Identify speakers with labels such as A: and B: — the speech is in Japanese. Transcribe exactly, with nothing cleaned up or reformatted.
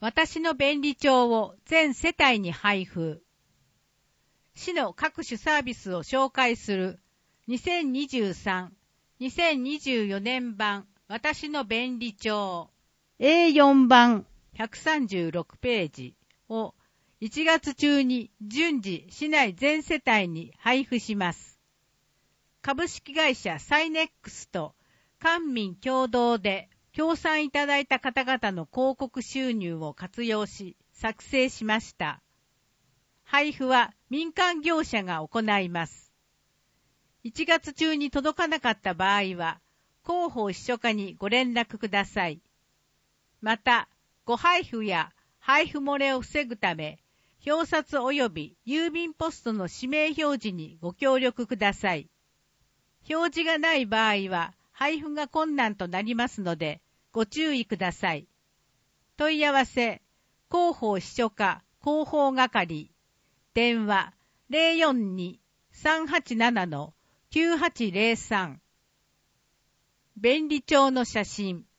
A: 私の便利帳を全世帯に配布。市の各種サービスを紹介するにせんにじゅうさん、にせんにじゅうよねん版私の便利帳 エーよん 版ひゃくさんじゅうろくページをいちがつ中に順次市内全世帯に配布します。株式会社サイネックスと官民共同で協賛いただいた方々の広告収入を活用し作成しました。配布は民間業者が行います。いちがつ中に届かなかった場合は、広報秘書課にご連絡ください。また、誤配布や配布漏れを防ぐため、表札及び郵便ポストの指名表示にご協力ください。表示がない場合は、配布が困難となりますので、ご注意ください。問い合わせ、広報秘書課広報係、電話 ゼロよんに さんはちなな きゅうはちゼロさん。便利帳の写真。